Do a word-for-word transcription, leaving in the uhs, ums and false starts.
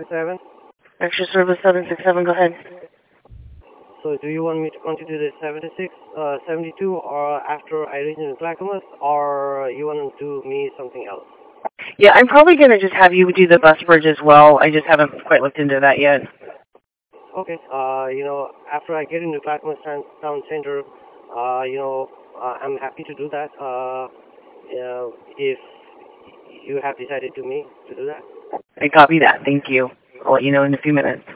seven. Extra service seven six seven, go ahead. So do you want me to continue the seventy-six, uh, seventy-two, or after I reach in Clackamas, or you want to do me something else? Yeah, I'm probably going to just have you do the bus bridge as well. I just haven't quite looked into that yet. Okay, uh, you know, after I get into Clackamas town, town center, uh, you know, uh, I'm happy to do that, uh, you know, if you have decided to me to do that. I copy that. Thank you. I'll let you know in a few minutes.